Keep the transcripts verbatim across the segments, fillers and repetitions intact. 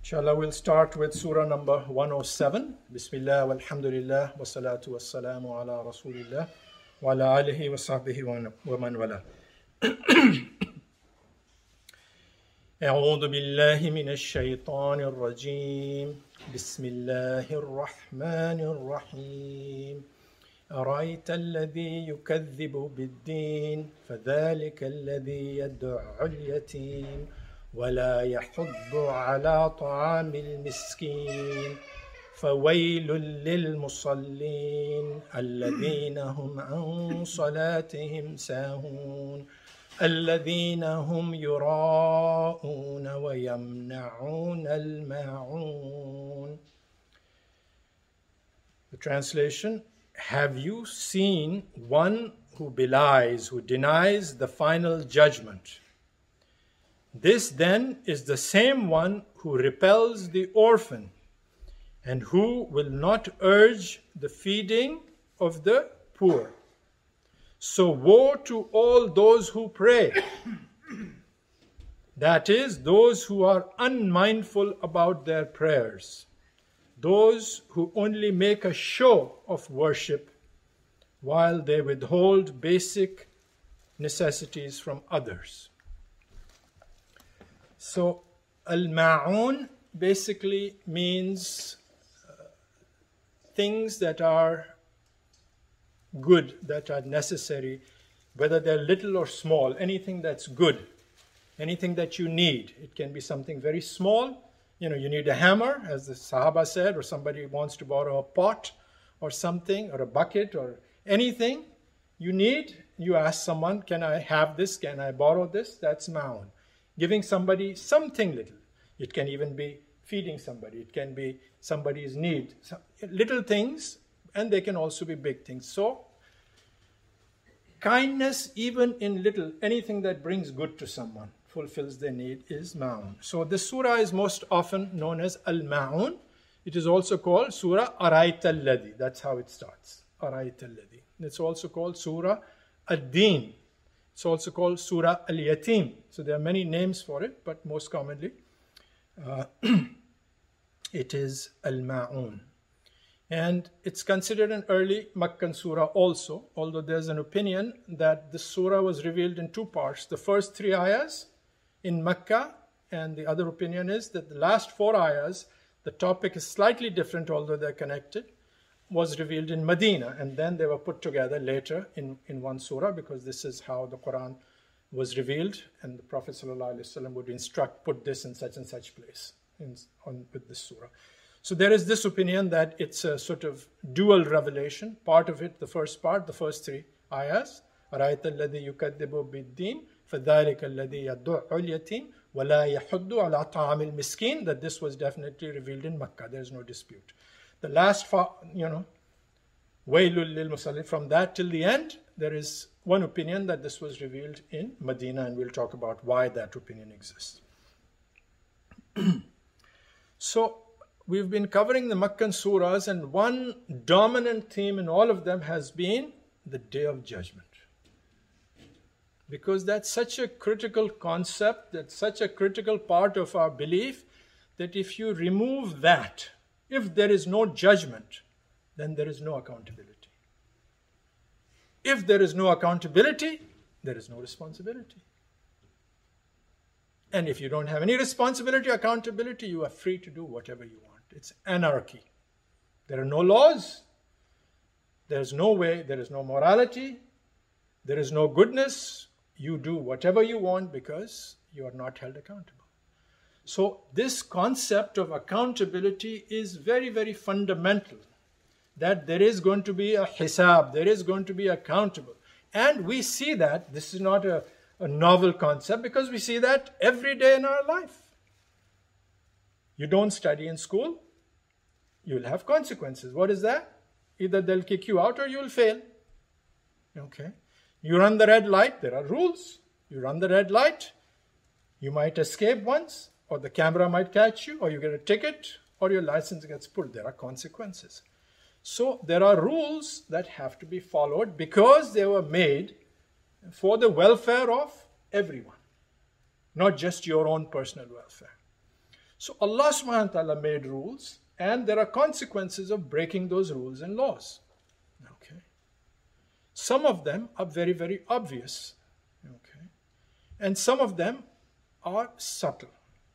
Inshallah, we'll start with surah number one oh seven. Bismillah, walhamdulillah, wa salatu wa salamu ala rasulillah, wa ala alihi wa sahbihi wa man wala. أعوذ بالله من الشيطان الرجيم بسم الله الرحمن الرحيم أرأيت الذي يكذب بالدين فذلك الذي يدع اليتيم ولا يحض على طعام المسكين فويل للمصلين الذين هم عن صلاتهم ساهون الذين هم يراءون ويمنعون الماعون. The translation: Have you seen one who belies, who denies the final judgment? This then is the same one who repels the orphan and who will not urge the feeding of the poor. So woe to all those who pray, that is, those who are unmindful about their prayers, those who only make a show of worship while they withhold basic necessities from others. So, al-ma'un basically means uh, things that are good, that are necessary, whether they're little or small, anything that's good, anything that you need. It can be something very small. You know, you need a hammer, as the Sahaba said, or somebody wants to borrow a pot or something, or a bucket, or anything you need. You ask someone, can I have this? Can I borrow this? That's ma'un. Giving somebody something little. It can even be feeding somebody. It can be somebody's need. Some little things, and they can also be big things. So, kindness, even in little, anything that brings good to someone, fulfills their need, is ma'un. So, this surah is most often known as al-ma'un. It is also called Surah Arayta al-Ladhi. That's how it starts. Arayta al-Ladhi. It's also called Surah ad-Din. It's also called Surah al-Yatim. So there are many names for it, but most commonly uh, it is al-Ma'un. And it's considered an early Makkan surah also, although there's an opinion that the surah was revealed in two parts. The first three ayahs in Makkah, and the other opinion is that the last four ayahs, the topic is slightly different, although they're connected, was revealed in Medina, and then they were put together later in, in one surah, because this is how the Quran was revealed, and the Prophet ﷺ would instruct, put this in such and such place in, on, with this surah. So there is this opinion that it's a sort of dual revelation. Part of it, the first part, the first three ayahs, أَرَأَيْتَ الَّذِي يُكَذِّبُ بِالدِّينِ فَذَلِكَ الَّذِي يَدُعُّ الْيَتِيمَ وَلَا يَحُضُّ عَلَىٰ طَعَامِ الْمِسْكِينِ, that this was definitely revealed in Makkah. There is no dispute. The last, you know, Wailul lil Musallin, from that till the end, there is one opinion that this was revealed in Medina, and we'll talk about why that opinion exists. So, we've been covering the Makkan surahs, and one dominant theme in all of them has been the Day of Judgment. Because that's such a critical concept, that's such a critical part of our belief, that if you remove that, if there is no judgment, then there is no accountability. If there is no accountability, there is no responsibility. And if you don't have any responsibility, accountability, you are free to do whatever you want. It's anarchy. There are no laws. There is no way, there is no morality. There is no goodness. You do whatever you want because you are not held accountable. So this concept of accountability is very, very fundamental. That there is going to be a hisab, there is going to be accountable. And we see that, this is not a, a novel concept, because we see that every day in our life. You don't study in school, you will have consequences. What is that? Either they'll kick you out or you will fail. Okay. You run the red light, there are rules. You run the red light, you might escape once, or the camera might catch you, or you get a ticket, or your license gets pulled. There are consequences. So there are rules that have to be followed because they were made for the welfare of everyone, not just your own personal welfare. So Allah subhanahu wa ta'ala made rules, and there are consequences of breaking those rules and laws. Okay. Some of them are very, very obvious. Okay. And some of them are subtle.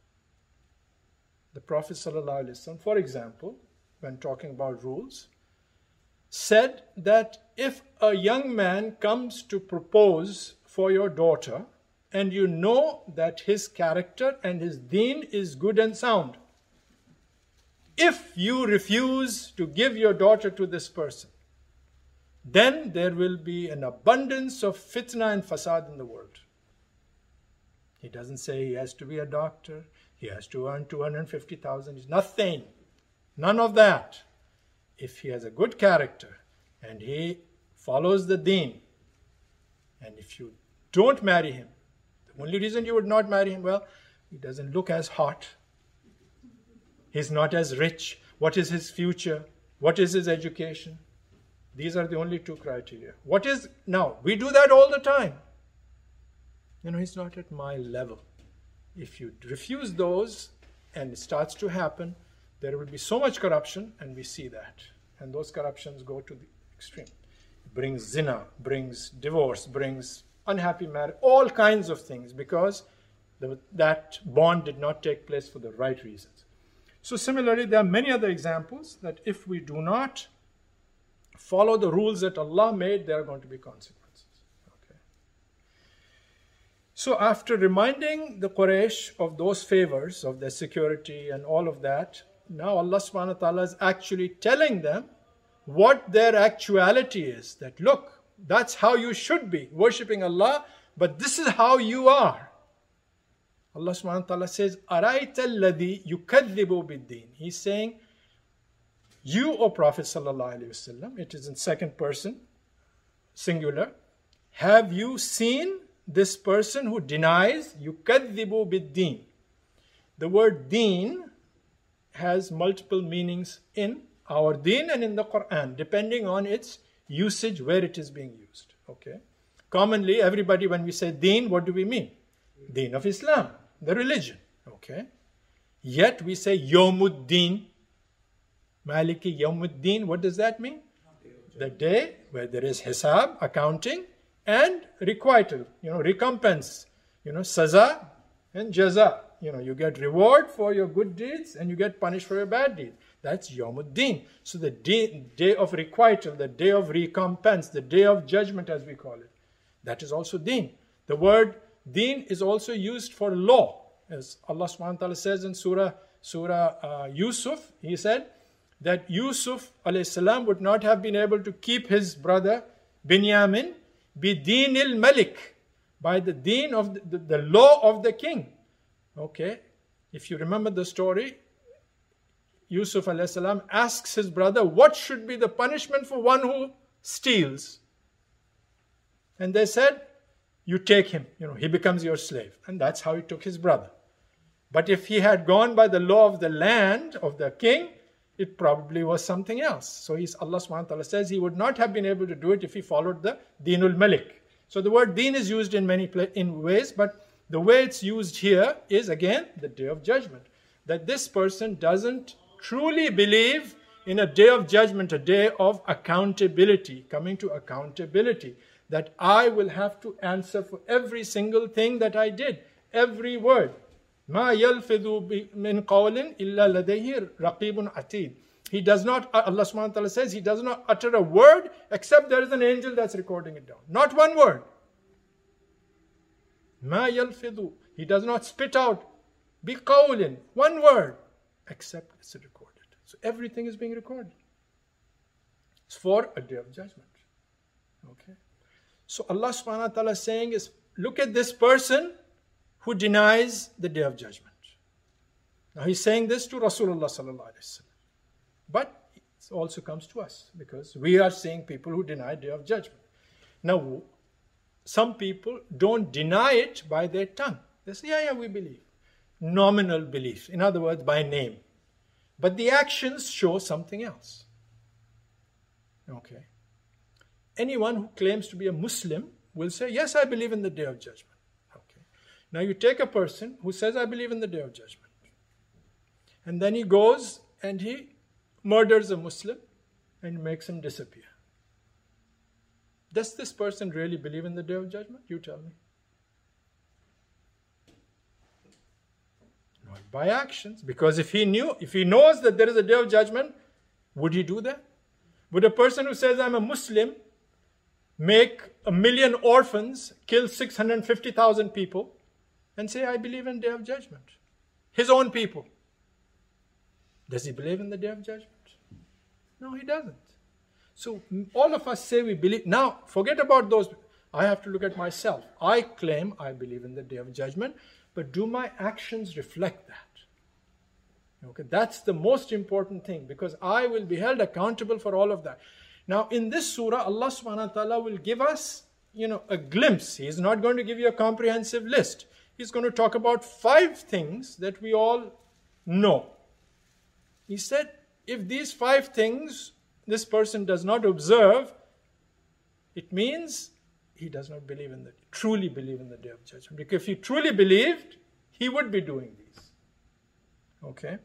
The Prophet sallallahu alaihi wasallam, for example, when talking about rules, said that if a young man comes to propose for your daughter and you know that his character and his deen is good and sound, if you refuse to give your daughter to this person, then there will be an abundance of fitna and fasad in the world. He doesn't say he has to be a doctor, he has to earn two hundred fifty thousand, nothing, none of that. If he has a good character and he follows the deen, and if you don't marry him, the only reason you would not marry him, well, he doesn't look as hot, he's not as rich, what is his future, what is his education? These are the only two criteria. What is, now, we do that all the time. You know, he's not at my level. If you refuse those and it starts to happen, there will be so much corruption, and we see that. And those corruptions go to the extreme. It brings zina, brings divorce, brings unhappy marriage, all kinds of things, because the, that bond did not take place for the right reasons. So similarly, there are many other examples that if we do not follow the rules that Allah made, there are going to be consequences. Okay. So after reminding the Quraysh of those favors, of their security and all of that, now Allah subhanahu wa ta'ala is actually telling them what their actuality is. That look, that's how you should be, worshipping Allah, but this is how you are. Allah subhanahu wa ta'ala says, أَرَأَيْتَ الَّذِي يُكَذِّبُ بِالدِّينِ. He's saying, you, O Prophet sallallahu alaihi wasallam, it is in second person, singular, have you seen this person who denies, يُكَذِّبُ بِالدِّينِ. The word deen has multiple meanings in our deen and in the Quran, depending on its usage, where it is being used. Okay. Commonly, everybody, when we say deen, what do we mean? Deen of Islam, the religion. Okay. Yet we say Yawmuddin, Maliki Yawmuddin. What does that mean? The day where there is hisab, accounting, and requital, you know, recompense, you know, saza and jaza. You know, you get reward for your good deeds and you get punished for your bad deeds. That's Yawmuddin. So the day, day of requital, the day of recompense, the day of judgment as we call it, that is also deen. The word deen is also used for law. As Allah subhanahu wa ta'ala says in Surah, Surah uh, Yusuf, He said that Yusuf alayhi salam would not have been able to keep his brother Binyamin bideenil malik, by the deen of the, the, the law of the king. Okay, if you remember the story, Yusuf alayhi salam asks his brother, what should be the punishment for one who steals? And they said, you take him, you know, he becomes your slave. And that's how he took his brother. But if he had gone by the law of the land, of the king, it probably was something else. So he's, Allah subhanahu wa ta'ala says he would not have been able to do it if he followed the Deenul Malik. So the word deen is used in many in ways, but the way it's used here is again the day of judgment. That this person doesn't truly believe in a day of judgment, a day of accountability, coming to accountability. That I will have to answer for every single thing that I did, every word. مَا يَلْفِظُ مِنْ قَوْلٍ إِلَّا لَدَيْهِ رَقِيبٌ عَتِيدٌ. He does not, Allah subhanahu wa ta'ala says, he does not utter a word except there is an angel that's recording it down. Not one word. مَا يَلْفِظُ. He does not spit out بِقَوْلٍ, one word, except it's recorded. So everything is being recorded. It's for a day of judgment. Okay. So Allah subhanahu wa ta'ala is saying is, look at this person who denies the day of judgment. Now he's saying this to Rasulullah sallallahu alaihi wasallam. But it also comes to us because we are seeing people who deny day of judgment. Now, some people don't deny it by their tongue. They say, yeah, yeah, we believe. Nominal belief. In other words, by name. But the actions show something else. Okay. Anyone who claims to be a Muslim will say, yes, I believe in the day of judgment. Okay. Now you take a person who says, I believe in the day of judgment. And then he goes and he murders a Muslim and makes him disappear. Does this person really believe in the Day of Judgment? You tell me. Not by actions. Because if he knew, if he knows that there is a Day of Judgment, would he do that? Would a person who says, I'm a Muslim, make a million orphans, kill six hundred fifty thousand people, and say, I believe in Day of Judgment? His own people. Does he believe in the Day of Judgment? No, he doesn't. So all of us say we believe. Now, forget about those. I have to look at myself. I claim I believe in the Day of Judgment, but do my actions reflect that? Okay, that's the most important thing, because I will be held accountable for all of that. Now, in this surah, Allah subhanahu wa ta'ala will give us, you know, a glimpse. He is not going to give you a comprehensive list. He's going to talk about five things that we all know. He said, if these five things this person does not observe, it means he does not believe in the, truly believe in the Day of Judgment. Because if he truly believed, he would be doing these. Okay?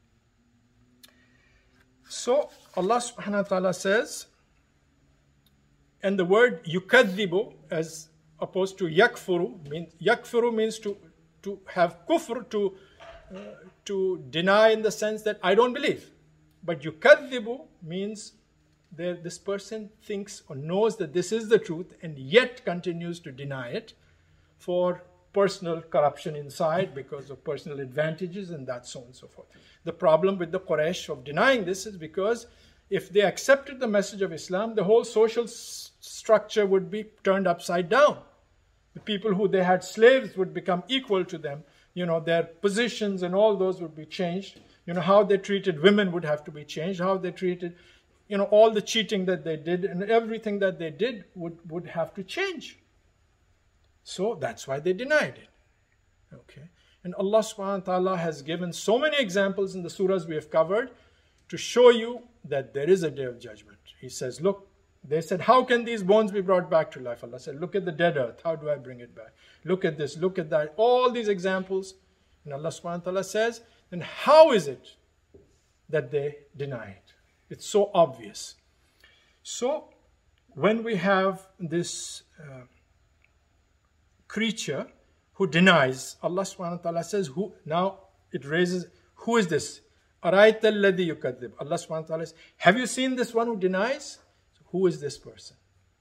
So, Allah subhanahu wa ta'ala says, and the word yukadhibu, as opposed to yakfuru, means, yakfuru means to, to have kufr, to, uh, to deny in the sense that I don't believe. But yukadhibu means that this person thinks or knows that this is the truth and yet continues to deny it for personal corruption inside because of personal advantages and that so on and so forth. The problem with the Quraysh of denying this is because if they accepted the message of Islam, the whole social s- structure would be turned upside down. The people who they had slaves would become equal to them. You know, their positions and all those would be changed. You know, how they treated women would have to be changed. How they treated, you know, all the cheating that they did and everything that they did would, would have to change. So that's why they denied it. Okay. And Allah subhanahu wa ta'ala has given so many examples in the surahs we have covered to show you that there is a Day of Judgment. He says, look, they said, how can these bones be brought back to life? Allah said, look at the dead earth. How do I bring it back? Look at this, look at that. All these examples. And Allah subhanahu wa ta'ala says, then how is it that they deny it? It's so obvious. So, when we have this uh, creature who denies, Allah subhanahu wa ta'ala says, who, now it raises, who is this? أَرَأَيْتَ الَّذِي يُكَذِّبُ. Allah subhanahu wa ta'ala says, have you seen this one who denies? So who is this person?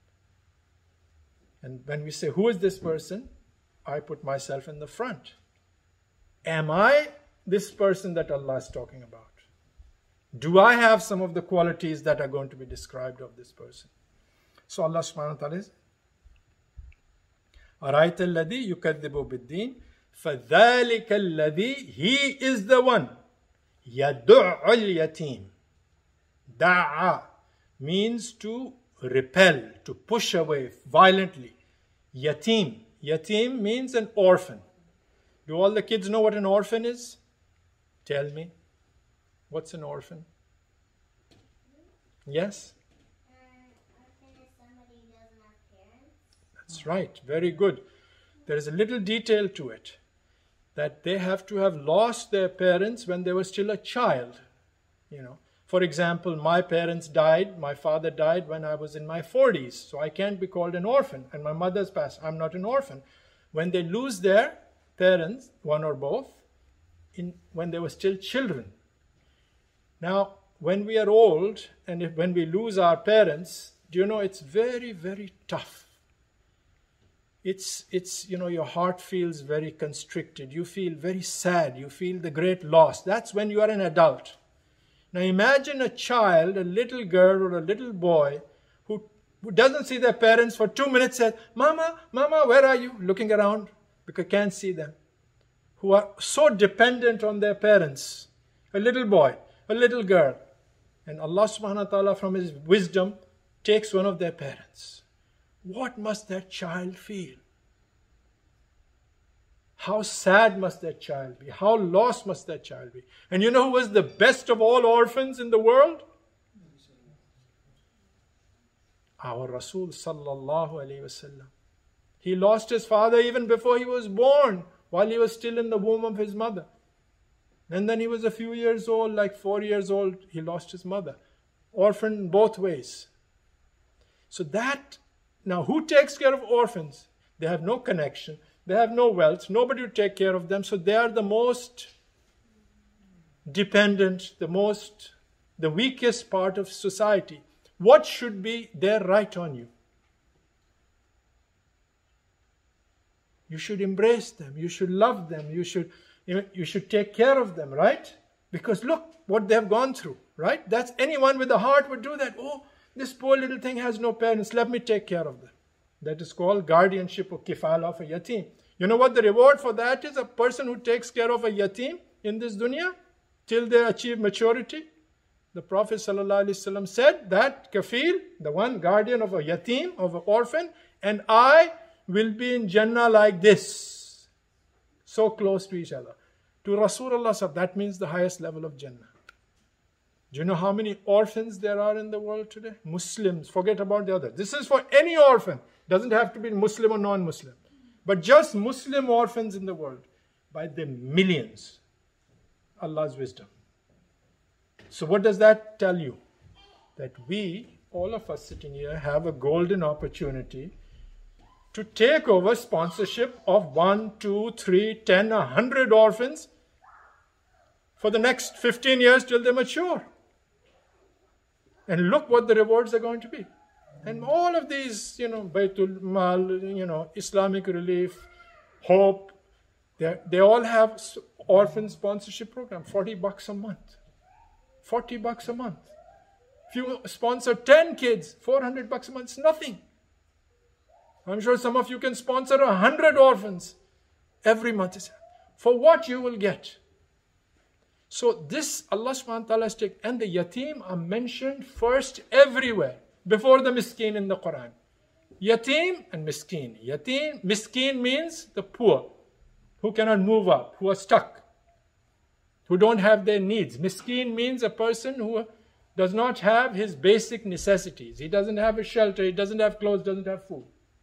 And when we say, who is this person? I put myself in the front. Am I this person that Allah is talking about? Do I have some of the qualities that are going to be described of this person? So Allah subhanahu wa ta'ala is, أَرَأَيْتَ الَّذِي يُكَذِّبُ بِالدِّينِ فَذَلِكَ الَّذِي, he is the one, يَدُعُّ الْيَتِيمِ. Da'a means to repel, to push away violently. Yatim. Yatim means an orphan. Do all the kids know what an orphan is? Tell me. What's an orphan? Yes? An orphan is somebody who doesn't have parents. That's right. Very good. There is a little detail to it. That they have to have lost their parents when they were still a child. You know. For example, my parents died, my father died when I was in my forties. So I can't be called an orphan. And my mother's passed. I'm not an orphan. When they lose their parents, one or both, in, when they were still children. Now, when we are old and if, when we lose our parents, do you know, it's very, very tough. It's, it's, you know, your heart feels very constricted. You feel very sad. You feel the great loss. That's when you are an adult. Now imagine a child, a little girl or a little boy who, who doesn't see their parents for two minutes, says, Mama, Mama, where are you? Looking around because can't see them. Who are so dependent on their parents. A little boy, a little girl. And Allah subhanahu wa ta'ala from His wisdom takes one of their parents. What must that child feel? How sad must that child be? How lost must that child be? And you know who was the best of all orphans in the world? Our Rasul sallallahu alayhi wasallam. He lost his father even before he was born, while he was still in the womb of his mother. And then he was a few years old, like four years old, he lost his mother. Orphan both ways. So that, now who takes care of orphans? They have no connection. They have no wealth. Nobody to take care of them. So they are the most dependent, the most, the weakest part of society. What should be their right on you? You should embrace them. You should love them. You should, you know, you should take care of them, right? Because look what they have gone through, right? That's anyone with a heart would do that. Oh, this poor little thing has no parents. Let me take care of them. That is called guardianship or kifala of a yatim. You know what the reward for that is? A person who takes care of a yatim in this dunya till they achieve maturity. The Prophet ﷺ said that kafil, the one guardian of a yatim, of an orphan, and I will be in Jannah like this. So close to each other. To Rasulullah, that means the highest level of Jannah. Do you know how many orphans there are in the world today? Muslims, forget about the others. This is for any orphan. Doesn't have to be Muslim or non-Muslim. But just Muslim orphans in the world. By the millions. Allah's wisdom. So what does that tell you? That we, all of us sitting here, have a golden opportunity to take over sponsorship of one, two, three, ten, a hundred orphans for the next fifteen years till they mature. And look what the rewards are going to be. And all of these, you know, Baitul Mal, you know, Islamic Relief, Hope, they all have orphan sponsorship program, forty bucks a month. forty bucks a month. If you sponsor ten kids, four hundred bucks a month, it's nothing. I'm sure some of you can sponsor one hundred orphans every month. For what you will get. So this, Allah subhanahu wa ta'ala has taken, and the yatim are mentioned first everywhere, before the miskin in the Quran. Yatim and miskin. Yatim, miskin means the poor, who cannot move up, who are stuck, who don't have their needs. Miskin means a person who does not have his basic necessities. He doesn't have a shelter, he doesn't have clothes, doesn't have food.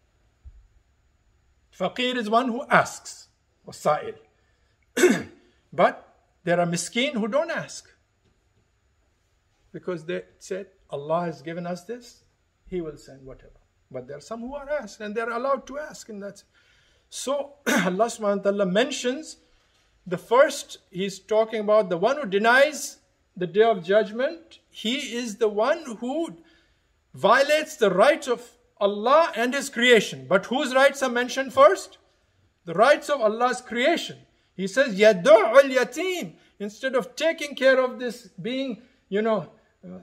Faqir is one who asks, or sa'il. But there are miskin who don't ask. Because they said, Allah has given us this, He will send whatever. But there are some who are asked, and they are allowed to ask. And that's so Allah subhanahu wa ta'ala mentions the first, He's talking about the one who denies the day of judgment. He is the one who violates the rights of Allah and His creation. But whose rights are mentioned first? The rights of Allah's creation. He says, يَدُعُ الْيَتِيمِ. Instead of taking care of this, being, you know, uh,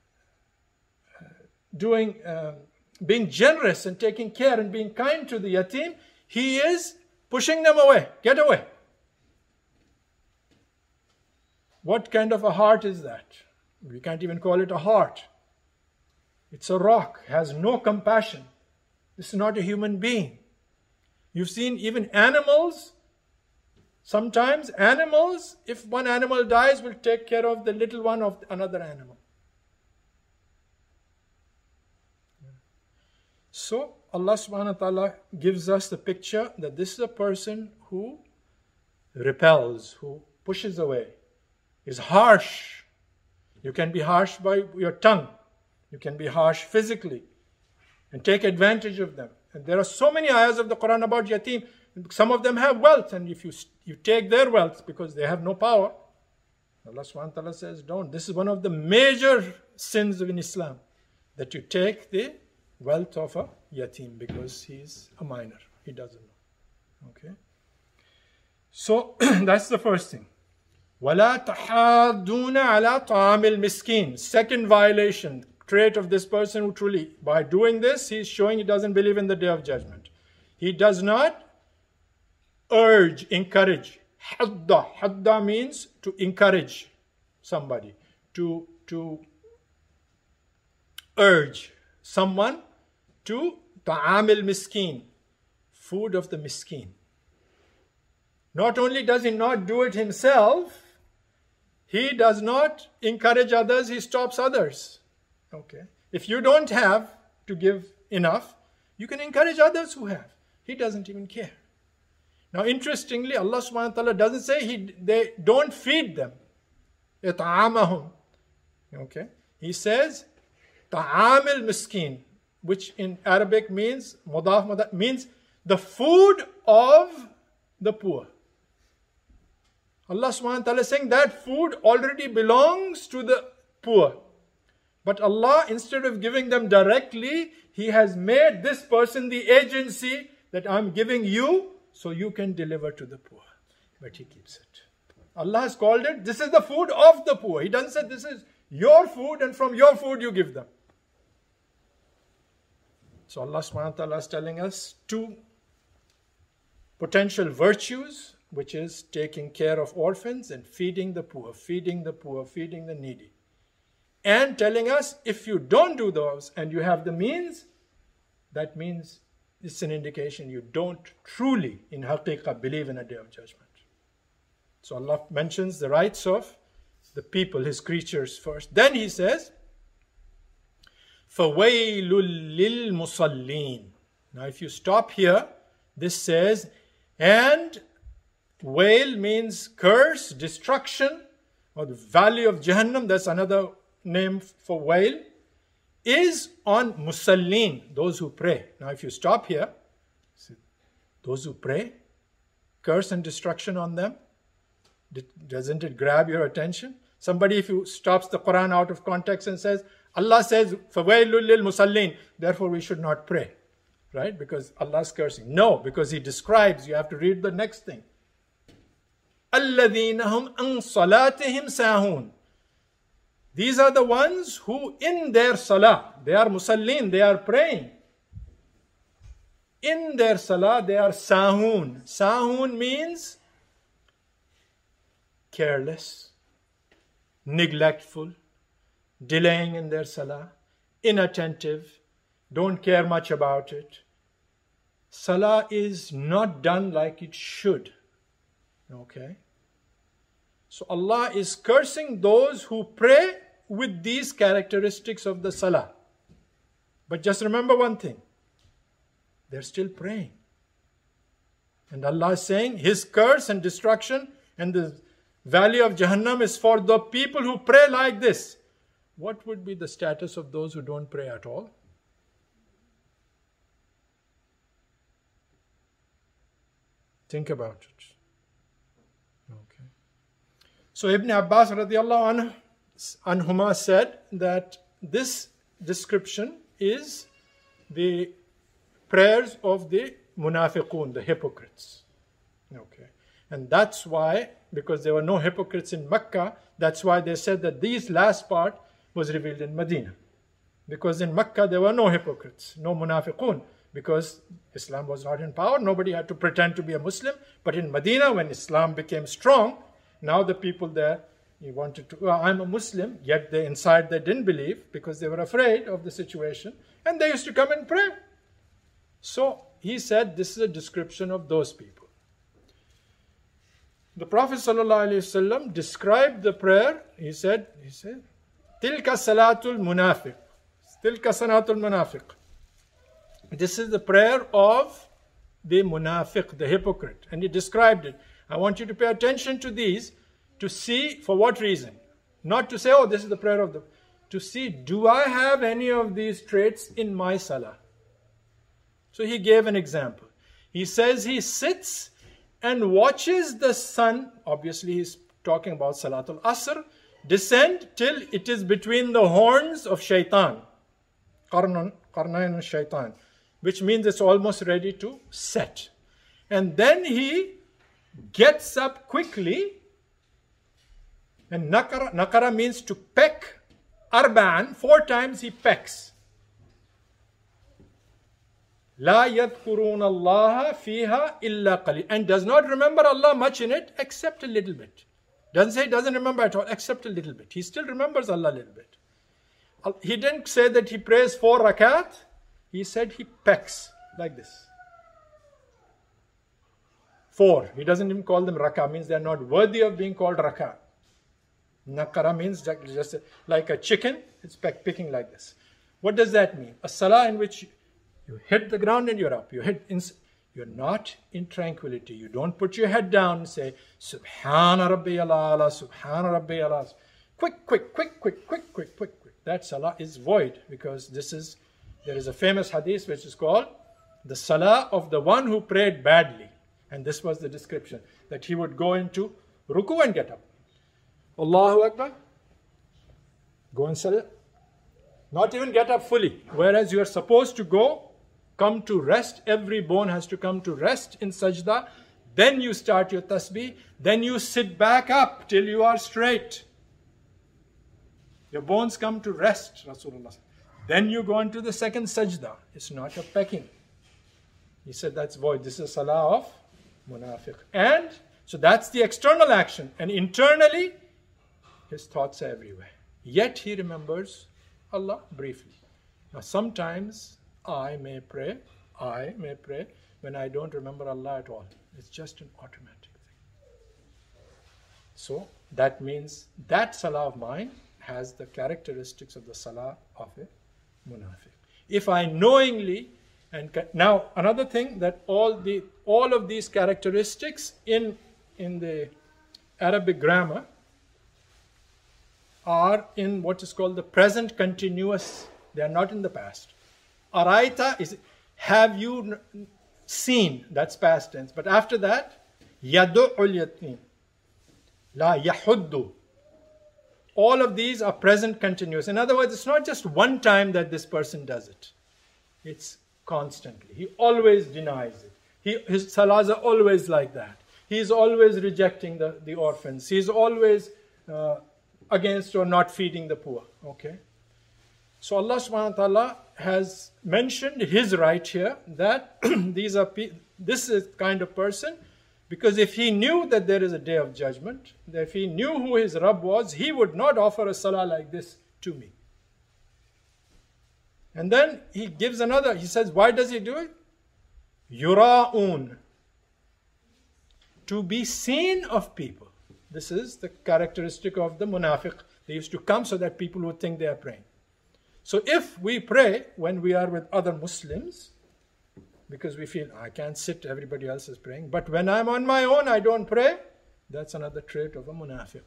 doing, uh, being generous and taking care and being kind to the yatim, He is pushing them away. Get away. What kind of a heart is that? We can't even call it a heart. It's a rock, has no compassion. This is not a human being. You've seen even animals. Sometimes animals, if one animal dies, will take care of the little one of another animal. So Allah subhanahu wa ta'ala gives us the picture that this is a person who repels, who pushes away, is harsh. You can be harsh by your tongue. You can be harsh physically and take advantage of them. And there are so many ayahs of the Quran about yatim. Some of them have wealth, and if you you take their wealth because they have no power, Allah subhanahu wa ta'ala says, don't. This is one of the major sins in Islam, that you take the wealth of a yatim because he's a minor. He doesn't know. Okay? So, that's the first thing. وَلَا تَحَاضُّونَ عَلَىٰ طَعَامِ الْمِسْكِينِ. Second violation, trait of this person who truly, by doing this, he's showing he doesn't believe in the Day of Judgment. He does not urge, encourage. Hadda. Hadda means to encourage somebody, to, to urge someone to ta'amil miskin, food of the miskin. Not only does he not do it himself, he does not encourage others, he stops others. Okay. If you don't have to give enough, you can encourage others who have. He doesn't even care. Now interestingly, Allah subhanahu wa ta'ala doesn't say he, they don't feed them. إِطْعَامَهُمْ. Okay. He says, ta'am al-miskin, which in Arabic means, mudaf, mudaf, means the food of the poor. Allah subhanahu wa ta'ala is saying that food already belongs to the poor. But Allah, instead of giving them directly, He has made this person the agency that I'm giving you so you can deliver to the poor. But He keeps it. Allah has called it, this is the food of the poor. He doesn't say this is your food and from your food you give them. So Allah subhanahu wa ta'ala is telling us two potential virtues, which is taking care of orphans and feeding the poor, feeding the poor, feeding the needy. And telling us, if you don't do those and you have the means, that means it's an indication you don't truly, in haqiqah, believe in a day of judgment. So Allah mentions the rights of the people, His creatures first. Then He says, فَوَيْلٌ لِلْمُصَلِّينَ. Now if you stop here, this says, and wail means curse, destruction, or the valley of Jahannam, that's another name for wail, is on musallin, those who pray. Now if you stop here, those who pray, curse and destruction on them, doesn't it grab your attention? Somebody, if you stops the Quran out of context and says, Allah says, فَوَيْلٌ لِلْمُصَلِّينَ, therefore we should not pray, right? Because Allah's cursing. No, because He describes, you have to read the next thing. الَّذِينَ هُمْ أَنْ صَلَاتِهِمْ سَاهُونَ. These are the ones who in their salah, they are musallin, they are praying. In their salah, they are sahun. Sahun means careless, neglectful, delaying in their salah, inattentive, don't care much about it. Salah is not done like it should. Okay? So Allah is cursing those who pray with these characteristics of the salah. But just remember one thing, they're still praying. And Allah is saying His curse and destruction and the valley of Jahannam is for the people who pray like this. What would be the status of those who don't pray at all? Think about it. Okay. So Ibn Abbas radiallahu anhuma said that this description is the prayers of the munafiqun, the hypocrites. Okay. And that's why, because there were no hypocrites in Mecca, that's why they said that this last part was revealed in Medina. Because in Mecca there were no hypocrites, no munafiqun, because Islam was not in power, nobody had to pretend to be a Muslim. But in Medina, when Islam became strong, now the people there, he wanted to, well, I'm a Muslim, yet they inside they didn't believe because they were afraid of the situation, and they used to come and pray. So he said this is a description of those people. The Prophet ﷺ described the prayer. He said, he said, Tilka salatul munafiq. Tilka salatul munafiq. This is the prayer of the munafiq, the hypocrite. And he described it. I want you to pay attention to these to see for what reason. Not to say, oh, this is the prayer of the... To see, do I have any of these traits in my salah? So he gave an example. He says he sits and watches the sun, obviously he's talking about Salatul Asr, descend till it is between the horns of shaitan, qarnan, qarnayn shaitan, which means it's almost ready to set. And then he gets up quickly, and nakara, nakara means to peck, arba'an, four times he pecks. La yadhkuruna Allah fiha illa qalil, and does not remember Allah much in it except a little bit. Doesn't say he doesn't remember at all except a little bit. He still remembers Allah a little bit. He didn't say that he prays four rakat. He said he pecks like this. Four. He doesn't even call them rakah. Means they are not worthy of being called rakah. Nakara means just like a chicken. It's peck, picking like this. What does that mean? A salah in which you hit the ground and you're up. You hit, You're not in tranquility. You don't put your head down and say, Subhana Rabbiyal A'la, Subhana Rabbiyal A'la. Quick, quick, quick, quick, quick, quick, quick, quick. That salah is void, because this is, there is a famous hadith which is called the salah of the one who prayed badly. And this was the description, that he would go into ruku and get up. Allahu Akbar. Go and salah. Not even get up fully. Whereas you are supposed to go, come to rest. Every bone has to come to rest in sajda. Then you start your tasbih. Then you sit back up till you are straight. Your bones come to rest, Rasulullah. Then you go into the second sajda. It's not a pecking. He said that's void. This is salah of munafiq. And so that's the external action. And internally, his thoughts are everywhere. Yet he remembers Allah briefly. Now sometimes I may pray, I may pray when I don't remember Allah at all. It's just an automatic thing. So that means that salah of mine has the characteristics of the salah of a munafiq. If I knowingly, and now another thing, that all the all of these characteristics in in the Arabic grammar are in what is called the present continuous. They are not in the past. Araita is, have you seen? That's past tense. But after that, yadu'ul yatim, la yahuddu. All of these are present continuous. In other words, it's not just one time that this person does it. It's constantly. He always denies it. He, his salahs are always like that. He is always rejecting the, the orphans. He is always uh, against or not feeding the poor. Okay. So Allah subhanahu wa ta'ala has mentioned his right here, that these are pe- this is kind of person, because if he knew that there is a day of judgment, that if he knew who his Rabb was, he would not offer a salah like this to me. And then he gives another, he says, why does he do it? Yura'un. To be seen of people. This is the characteristic of the munafiq. They used to come so that people would think they are praying. So if we pray when we are with other Muslims, because we feel, I can't sit, everybody else is praying. But when I'm on my own, I don't pray. That's another trait of a munafiq.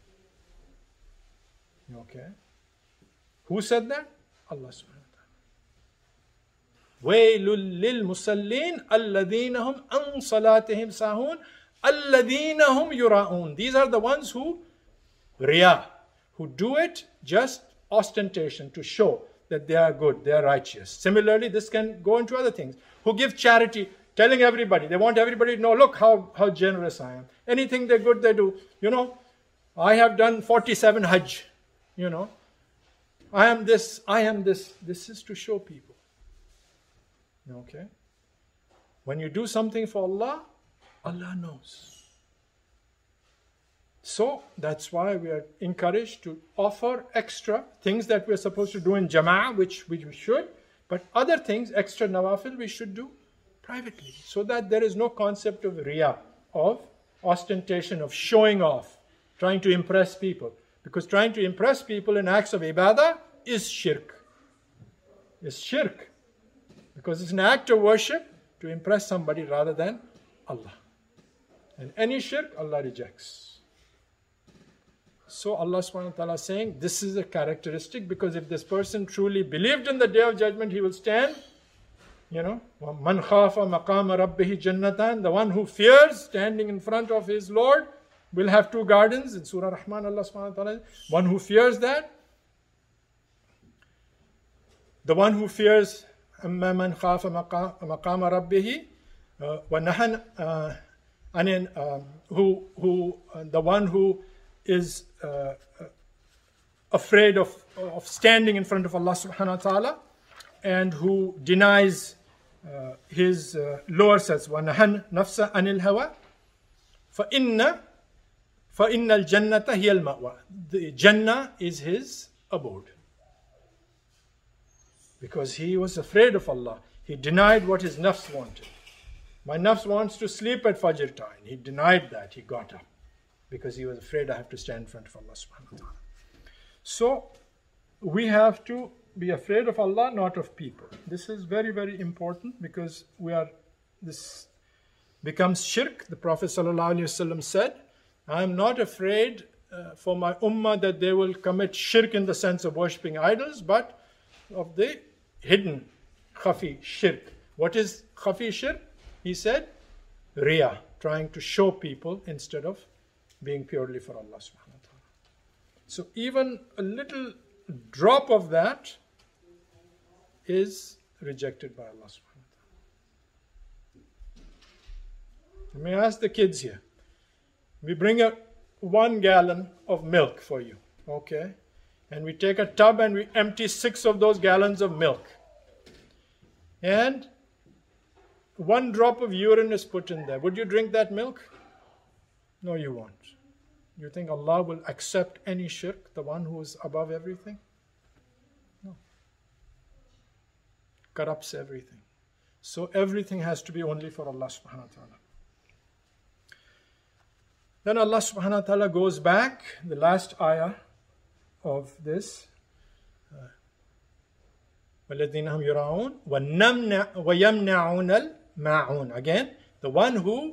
Okay. Who said that? Allah subhanahu wa ta'ala. وَيْلٌ لِلْمُسَلِّينَ الَّذِينَ هُمْ أَنْ صَلَاتِهِمْ سَاهُونَ الَّذِينَ هُمْ يُرَاءُونَ. These are the ones who riya, who do it just ostentation, to show that they are good, they are righteous. Similarly, this can go into other things. Who give charity, telling everybody, they want everybody to know, look how, how generous I am. Anything they good they do. You know, I have done forty-seven Hajj. You know, I am this, I am this. This is to show people. Okay? When you do something for Allah, Allah knows. So that's why we are encouraged to offer extra things that we're supposed to do in jama'ah, which, which we should, but other things, extra nawafil, we should do privately, so that there is no concept of riya, of ostentation, of showing off, trying to impress people. Because trying to impress people in acts of ibadah is shirk. Is shirk. Because it's an act of worship to impress somebody rather than Allah. And any shirk, Allah rejects. So Allah subhanahu wa ta'ala is saying, this is a characteristic, because if this person truly believed in the day of judgment, he will stand, you know, مَنْ خَافَ مَقَامَ رَبِّهِ جَنَّتًا. The one who fears standing in front of his Lord will have two gardens. In Surah Rahman, Allah subhanahu wa ta'ala, one who fears that, the one who fears أَمَّا مَنْ خَافَ مَقَامَ رَبِّهِ وَنَهَنْ أَنٍ who, who uh, the one who is uh, afraid of, of standing in front of Allah subhanahu wa ta'ala, and who denies uh, his uh, lower sense. وَنَهَنْ نَفْسَ عَنِ الْهَوَى فَإِنَّ فَإِنَّ الْجَنَّةَ هِيَ الْمَأْوَى. The Jannah is his abode. Because he was afraid of Allah. He denied what his nafs wanted. My nafs wants to sleep at Fajr time. He denied that. He got up. Because he was afraid I have to stand in front of Allah subhanahu wa ta'ala. So, we have to be afraid of Allah, not of people. This is very, very important, because we are this becomes shirk, the Prophet ﷺ said, I am not afraid uh, for my ummah that they will commit shirk in the sense of worshipping idols, but of the hidden khafi shirk. What is khafi shirk? He said, riya, trying to show people instead of being purely for Allah subhanahu wa ta'ala. So even a little drop of that is rejected by Allah subhanahu wa ta'ala. Let me ask the kids here. We bring a one gallon of milk for you, okay? And we take a tub and we empty six of those gallons of milk. And one drop of urine is put in there. Would you drink that milk? No, you won't. You think Allah will accept any shirk, the one who is above everything? No. Corrupts everything. So everything has to be only for Allah subhanahu wa ta'ala. Then Allah subhanahu wa ta'ala goes back, the last ayah of this. وَالَّذِينَ هُمْ يُرَاءُونَ وَيَمْنَعُونَ الْمَاعُونَ. Again, the one who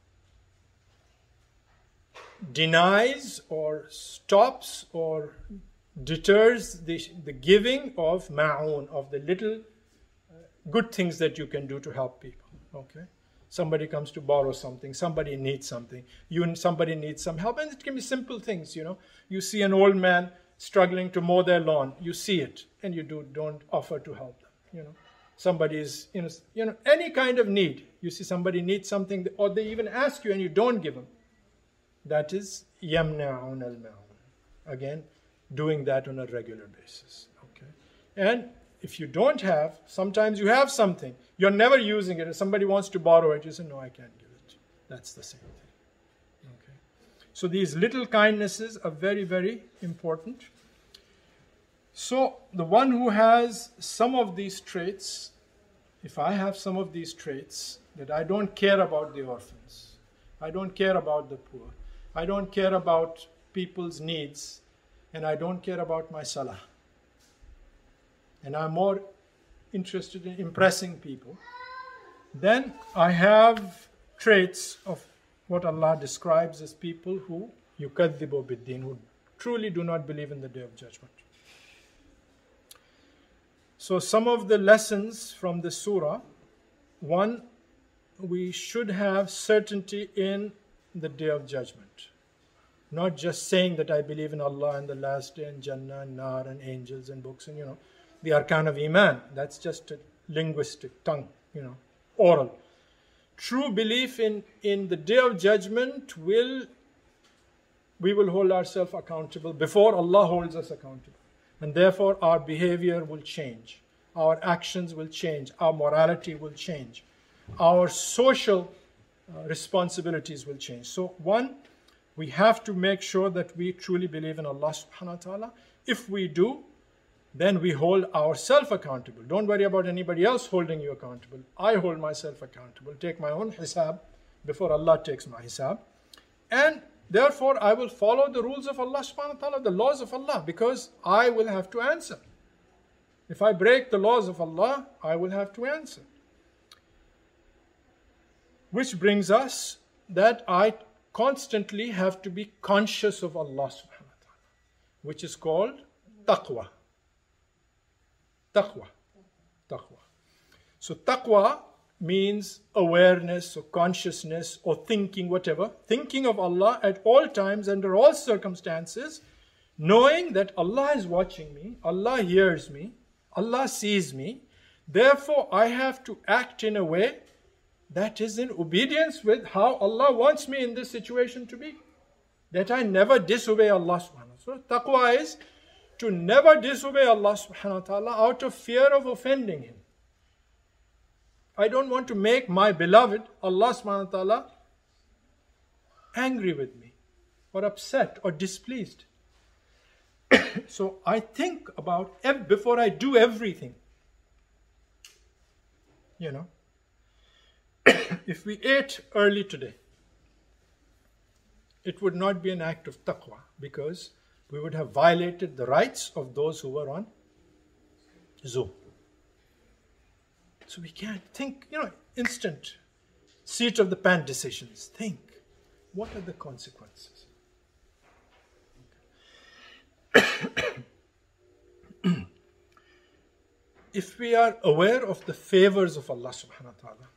denies or stops or deters the, the giving of ma'un, of the little uh, good things that you can do to help people. Okay, somebody comes to borrow something, somebody needs something, you and somebody needs some help, and it can be simple things. You know, you see an old man struggling to mow their lawn, you see it, and you do don't offer to help them. You know, somebody is you know you know any kind of need. You see somebody needs something, or they even ask you and you don't give them. That is yamna'un al-ma'un. Again, doing that on a regular basis. Okay, and if you don't have, sometimes you have something, you're never using it. If somebody wants to borrow it, you say, no, I can't give it. That's the same thing. Okay, so these little kindnesses are very, very important. So the one who has some of these traits, if I have some of these traits, that I don't care about the orphans, I don't care about the poor, I don't care about people's needs, and I don't care about my salah, and I'm more interested in impressing people, then I have traits of what Allah describes as people who yukadhibu bid-din, who truly do not believe in the Day of Judgment. So some of the lessons from the surah: one, we should have certainty in the Day of Judgment. Not just saying that I believe in Allah and the last day and Jannah and Nar and angels and books and, you know, the arkan of Iman. That's just a linguistic, tongue, you know, oral. True belief in, in the Day of Judgment will, we will hold ourselves accountable before Allah holds us accountable. And therefore our behavior will change. Our actions will change. Our morality will change. Our social uh, responsibilities will change. So one, we have to make sure that we truly believe in Allah subhanahu wa ta'ala. If we do, then we hold ourselves accountable. Don't worry about anybody else holding you accountable. I hold myself accountable. Take my own hisab before Allah takes my hisab. And therefore, I will follow the rules of Allah subhanahu wa ta'ala, the laws of Allah, because I will have to answer. If I break the laws of Allah, I will have to answer. Which brings us that I constantly have to be conscious of Allah subhanahu wa ta'ala, which is called taqwa. Taqwa. Taqwa. So taqwa means awareness or consciousness or thinking, whatever. Thinking of Allah at all times, under all circumstances, knowing that Allah is watching me, Allah hears me, Allah sees me. Therefore, I have to act in a way that is in obedience with how Allah wants me in this situation to be. That I never disobey Allah subhanahu wa ta'ala. So taqwa is to never disobey Allah subhanahu wa ta'ala out of fear of offending Him. I don't want to make my beloved, Allah subhanahu wa ta'ala, angry with me or upset or displeased. So I think about, ev- before I do everything, you know, if we ate early today, it would not be an act of taqwa, because we would have violated the rights of those who were on Zoom. So we can't think, you know, instant. seat of the pant decisions. Think, what are the consequences? If we are aware of the favors of Allah subhanahu wa ta'ala,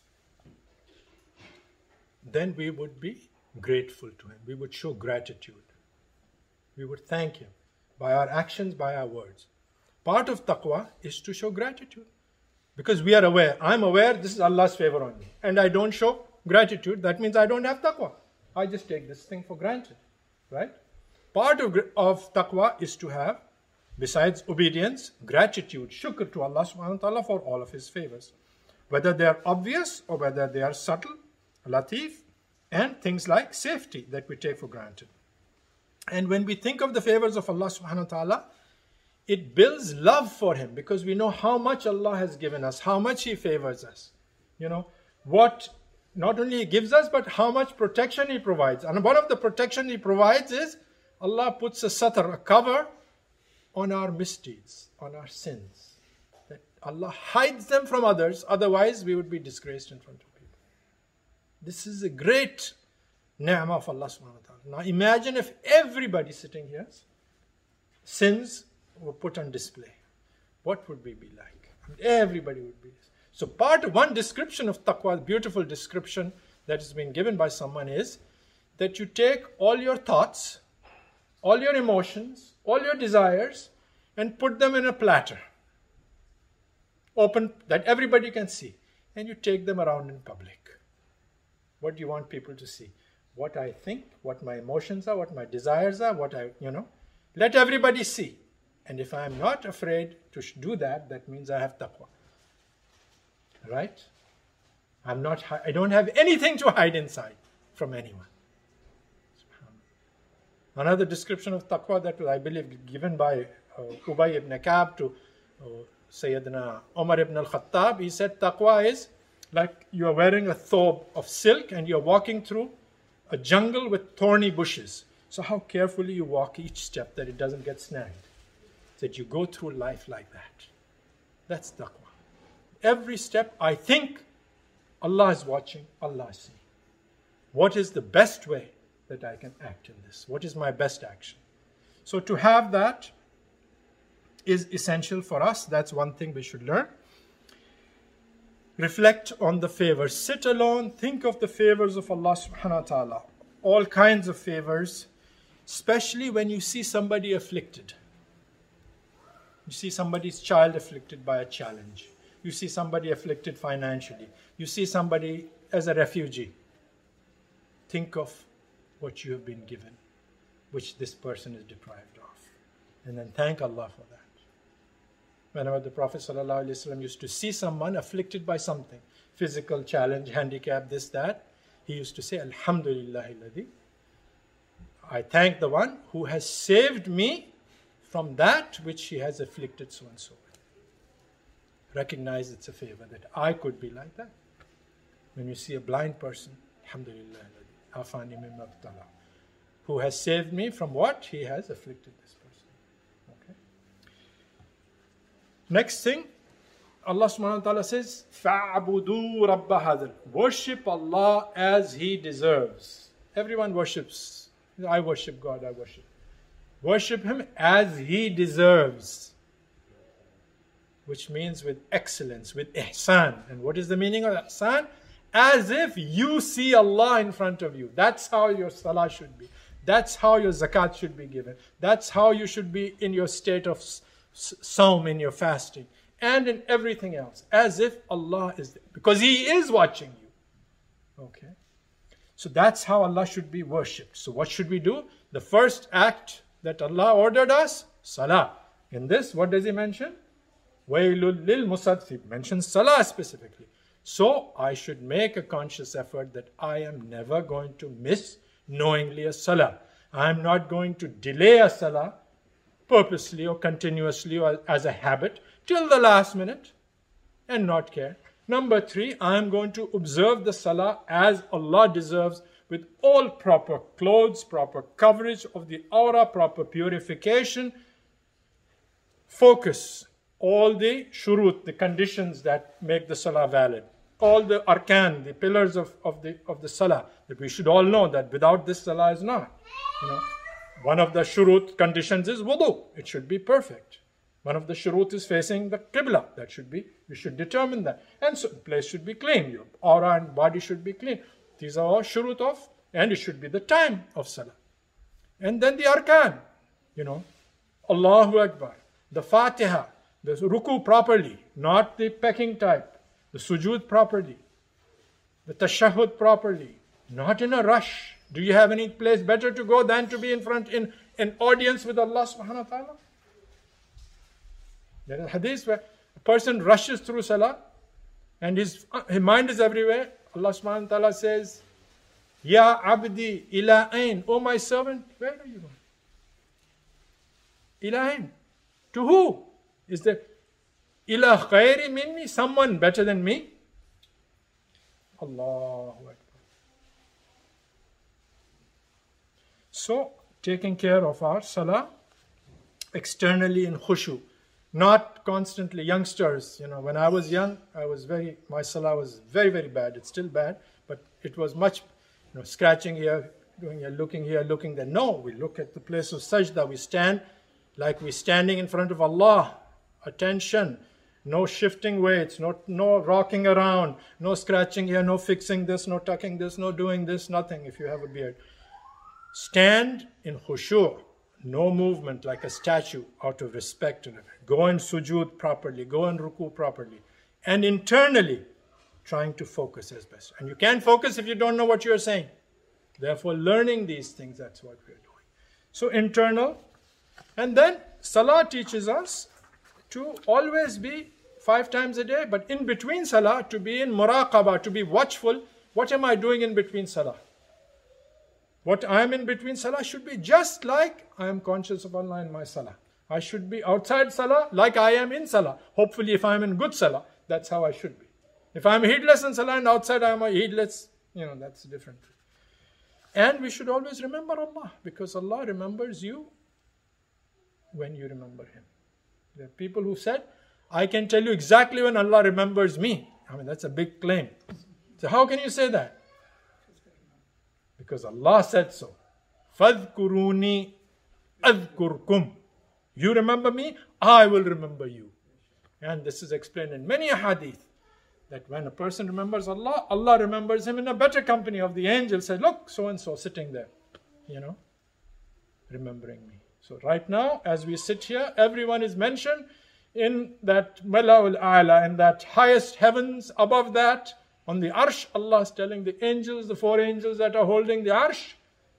then we would be grateful to Him. We would show gratitude. We would thank Him by our actions, by our words. Part of taqwa is to show gratitude. Because we are aware, I'm aware this is Allah's favor on me. And I don't show gratitude, that means I don't have taqwa. I just take this thing for granted. Right? Part of, of taqwa is to have, besides obedience, gratitude, shukr to Allah subhanahu wa ta'ala for all of His favors. Whether they are obvious or whether they are subtle, latif, and things like safety that we take for granted. And when we think of the favors of Allah subhanahu wa ta'ala, it builds love for Him because we know how much Allah has given us, how much He favors us. You know, what not only He gives us, but how much protection He provides. And one of the protection He provides is Allah puts a satar, a cover, on our misdeeds, on our sins. That Allah hides them from others, otherwise we would be disgraced in front of people. This is a great ni'mah of Allah subhanahu wa ta'ala. Now imagine if everybody sitting here, sins were put on display. What would we be like? I mean, everybody would be. So part of one description of taqwa, beautiful description that has been given by someone is that you take all your thoughts, all your emotions, all your desires, and put them in a platter. Open, that everybody can see. And you take them around in public. What do you want people to see? What I think, what my emotions are, what my desires are, what I, you know. Let everybody see. And if I am not afraid to do that, that means I have taqwa. Right? I'm not, I don't have anything to hide inside from anyone. Another description of taqwa that was, I believe, given by uh, Ubay ibn Ka'b to uh, Sayyidina Umar ibn al-Khattab, he said taqwa is like you are wearing a thobe of silk and you're walking through a jungle with thorny bushes. So how carefully you walk each step that it doesn't get snagged. That you go through life like that. That's taqwa. Every step I think Allah is watching, Allah is seeing. What is the best way that I can act in this? What is my best action? So to have that is essential for us. That's one thing we should learn. Reflect on the favors. Sit alone, think of the favors of Allah subhanahu wa ta'ala. All kinds of favors, especially when you see somebody afflicted. You see somebody's child afflicted by a challenge. You see somebody afflicted financially. You see somebody as a refugee. Think of what you have been given, which this person is deprived of. And then thank Allah for that. Whenever the Prophet ﷺ used to see someone afflicted by something, physical challenge, handicap, this, that, he used to say, Alhamdulillahilladhi, I thank the one who has saved me from that which he has afflicted so and so. Recognize it's a favor that I could be like that. When you see a blind person, Alhamdulillahilladhi, afani mimma ibtala, who has saved me from what? He has afflicted this person. Okay. Next thing, Allah subhanahu wa ta'ala says, فَعْبُدُوا رَبَّ هَذَا. Worship Allah as He deserves. Everyone worships. I worship God, I worship. Worship Him as He deserves. Which means with excellence, with ihsan. And what is the meaning of ihsan? As if you see Allah in front of you. That's how your salah should be. That's how your zakat should be given. That's how you should be in your state of sawm, in your fasting. And in everything else. As if Allah is there. Because He is watching you. Okay. So that's how Allah should be worshipped. So what should we do? The first act that Allah ordered us, salah. In this, what does He mention? Wailul lil musaddif. Mentions salah specifically. So I should make a conscious effort that I am never going to miss knowingly a salah. I am not going to delay a salah purposely or continuously or as a habit till the last minute and not care. Number three, I am going to observe the salah as Allah deserves, with all proper clothes, proper coverage of the aura, proper purification. Focus all the shurut, the conditions that make the salah valid. all the arkan, the pillars of, of the of the salah, that we should all know that without this salah is not. You know, one of the shurut conditions is wudu. It should be perfect. One of the shurut is facing the qibla. That should be, we should determine that. And so the place should be clean. Your aura and body should be clean. These are all shurut of, and it should be the time of salah. And then the arkan, you know, Allahu Akbar, the Fatiha, the ruku properly, not the pecking type, the sujood properly, the tashahhud properly, not in a rush. Do you have any place better to go than to be in front in an audience with Allah subhanahu wa ta'ala? There is a hadith where a person rushes through salah and his, his mind is everywhere. Allah subhanahu wa ta'ala says, Ya abdi ila ain, oh my servant, where are you going? Ila ain. To who? Is there ila khairi minni, someone better than me? Allahu Akbar. So, taking care of our salah externally in khushu, not constantly. Youngsters, you know, when I was young, I was very, my salah was very, very bad. It's still bad, but it was much, you know, scratching here, doing here, looking here, looking there. No, we look at the place of sajda. We stand like we're standing in front of Allah. Attention. No shifting weights, no, no rocking around, no scratching here, no fixing this, no tucking this, no doing this, nothing if you have a beard. Stand in khushu', no movement like a statue out of respect. Go in sujood properly, go in ruku properly. And internally, trying to focus as best. And you can't focus if you don't know what you're saying. Therefore, learning these things, that's what we're doing. So internal. And then, salah teaches us to always be five times a day, but in between salah, to be in muraqabah, to be watchful. What am I doing in between salah? What I am in between salah should be just like I am conscious of Allah in my salah. I should be outside salah like I am in salah. Hopefully, if I am in good salah, that's how I should be. If I am heedless in salah and outside I am a heedless, you know, that's different. And we should always remember Allah, because Allah remembers you when you remember Him. There are people who said, I can tell you exactly when Allah remembers me. I mean, that's a big claim. So how can you say that? Because Allah said so. فَاذْكُرُونِي أَذْكُرْكُمْ. You remember me, I will remember you. And this is explained in many hadith, that when a person remembers Allah, Allah remembers him in a better company of the angels. Said, look, so-and-so sitting there, you know, remembering me. So right now, as we sit here, everyone is mentioned in that Mala'ul A'la, in that highest heavens. Above that, on the Arsh, Allah is telling the angels, the four angels that are holding the Arsh,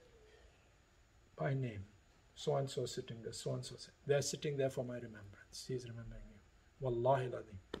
by name. So-and-so sitting there, so-and-so sitting. They are sitting there for my remembrance. He is remembering you. Wallahi ladhi.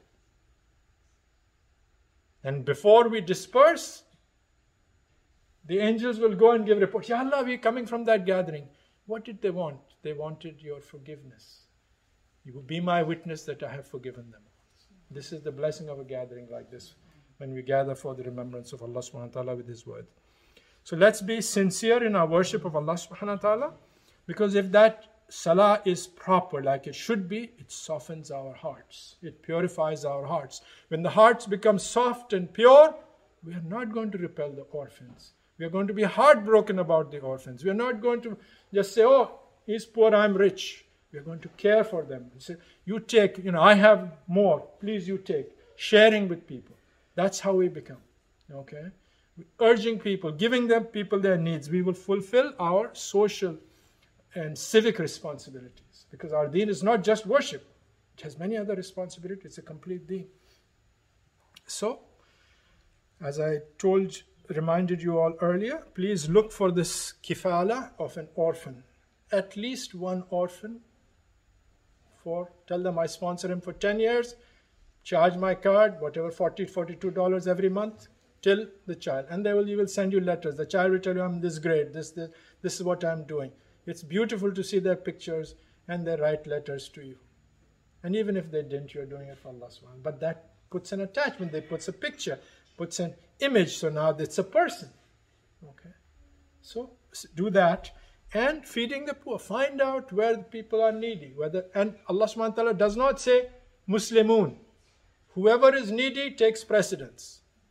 And before we disperse, the angels will go and give report. Ya Allah, we are coming from that gathering. What did they want? They wanted your forgiveness. You will be my witness that I have forgiven them. This is the blessing of a gathering like this, when we gather for the remembrance of Allah subhanahu wa ta'ala with His word. So let's be sincere in our worship of Allah subhanahu wa ta'ala, because if that salah is proper like it should be, it softens our hearts. It purifies our hearts. When the hearts become soft and pure, we are not going to repel the orphans. We are going to be heartbroken about the orphans. We are not going to just say, oh, he's poor, I'm rich. We are going to care for them. We say, you take, you know, I have more. Please, you take. Sharing with people. That's how we become. Okay? Urging people, giving them people their needs. We will fulfill our social and civic responsibilities. Because our deen is not just worship. It has many other responsibilities. It's a complete deen. So, as I told, reminded you all earlier, please look for this kifala of an orphan. At least one orphan. For, tell them I sponsor him for ten years. Charge my card, whatever, forty, forty-two dollars every month, till the child. And they will, you will send you letters. The child will tell you, I'm this grade, this, this, this is what I'm doing. It's beautiful to see their pictures and they write letters to you. And even if they didn't, you're doing it for Allah subhanahu wa ta'ala. But that puts an attachment, they puts a picture, puts an image. So now it's a person. Okay. So do that. And feeding the poor. Find out where the people are needy. Whether, and Allah subhanahu wa ta'ala does not say Muslimun. Whoever is needy takes precedence.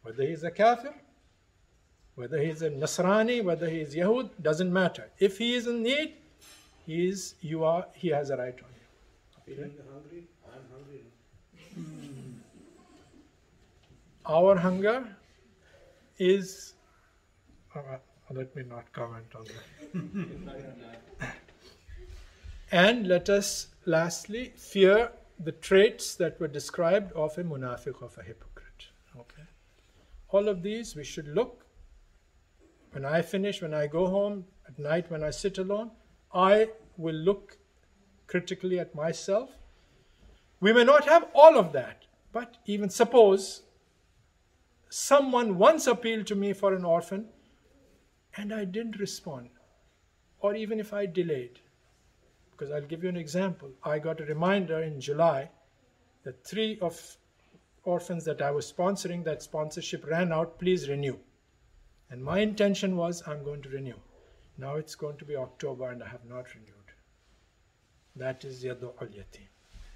Whether he's a kafir, whether he's a Nasrani, whether he is Yahud, doesn't matter. If he is in need, he is, you are, he has a right on you. Feeding the hungry, I'm hungry. Our hunger is, uh, let me not comment on that. And let us lastly fear the traits that were described of a munafiq, of a hypocrite. Okay. All of these we should look. When I finish, when I go home at night, when I sit alone, I will look critically at myself. We may not have all of that, but even suppose someone once appealed to me for an orphan and I didn't respond, or even if I delayed. Because I'll give you an example. I got a reminder in July that three of orphans that I was sponsoring, that sponsorship ran out, please renew. And my intention was, I'm going to renew. Now it's going to be October and I have not renewed. That is Yadu al-Yatim.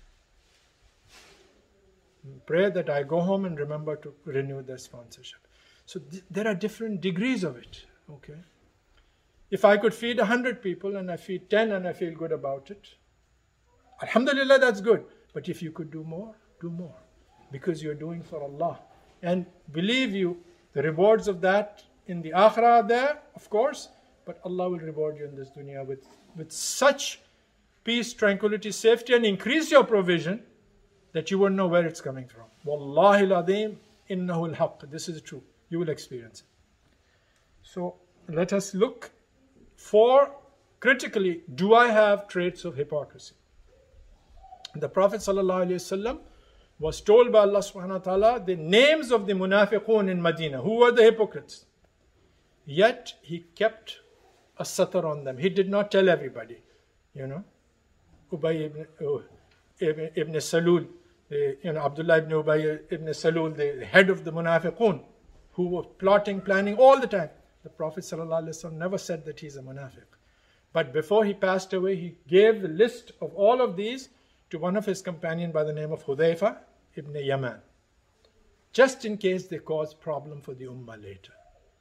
Pray that I go home and remember to renew the sponsorship. So th- there are different degrees of it. Okay. If I could feed a hundred people and I feed ten and I feel good about it, alhamdulillah, that's good. But if you could do more, do more. Because you're doing for Allah. And believe you, the rewards of that in the akhirah are there, of course, but Allah will reward you in this dunya with, with such peace, tranquility, safety, and increase your provision that you won't know where it's coming from. Wallahi al-azim, innahu al-haqq. This is true. You will experience it. So let us look for, critically, do I have traits of hypocrisy? The Prophet ﷺ was told by Allah subhanahu wa ta'ala the names of the munafiqun in Medina. Who were the hypocrites? Yet he kept a satar on them. He did not tell everybody. You know, Ubay ibn, uh, ibn, ibn Salul, the, you know, Abdullah ibn Ubay ibn Salul, the head of the munafiqun, who were plotting, planning all the time. The Prophet ﷺ never said that he's a munafiq. But before he passed away, he gave the list of all of these to one of his companions by the name of Hudayfa ibn Yaman, just in case they cause problem for the ummah later.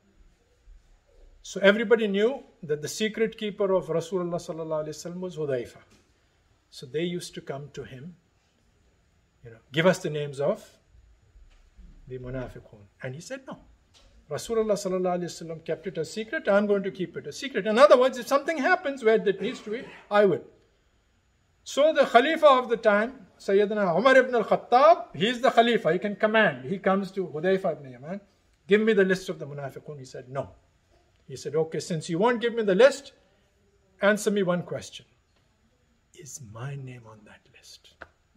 So everybody knew that the secret keeper of Rasulullah ﷺ was Hudayfa. So they used to come to him, you know, give us the names of the munafiqun. And he said, no. Rasulullah ﷺ kept it a secret, I'm going to keep it a secret. In other words, if something happens where that needs to be, I will. So the Khalifa of the time, Sayyidina Umar ibn al-Khattab, he is the Khalifa, he can command. He comes to Hudayfa ibn Yaman, give me the list of the munafiqun. He said, no. He said, okay, since you won't give me the list, answer me one question. Is my name on that list?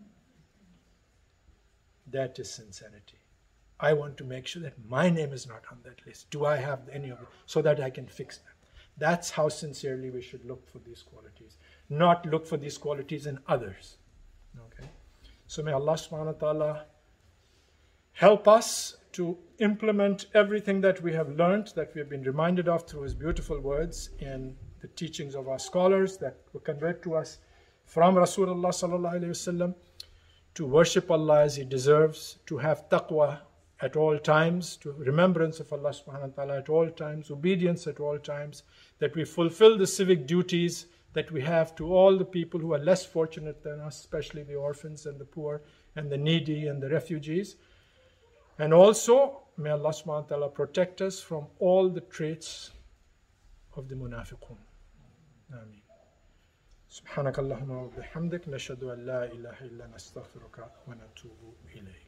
That is sincerity. I want to make sure that my name is not on that list. Do I have any of it? So that I can fix them. That's how sincerely we should look for these qualities. Not look for these qualities in others. Okay. So may Allah subhanahu wa ta'ala help us to implement everything that we have learned, that we have been reminded of through His beautiful words in the teachings of our scholars that were conveyed to us from Rasulullah sallallahu alayhi wasallam, to worship Allah as He deserves, to have taqwa at all times, to remembrance of Allah subhanahu wa ta'ala at all times, obedience at all times, that we fulfill the civic duties that we have to all the people who are less fortunate than us, especially the orphans and the poor and the needy and the refugees. And also, may Allah subhanahu wa ta'ala protect us from all the traits of the munafiqun. Ameen. سبحانك اللهم وبحمدك نشهد أن لا إله إلا نستغفرك ونتوب إليك.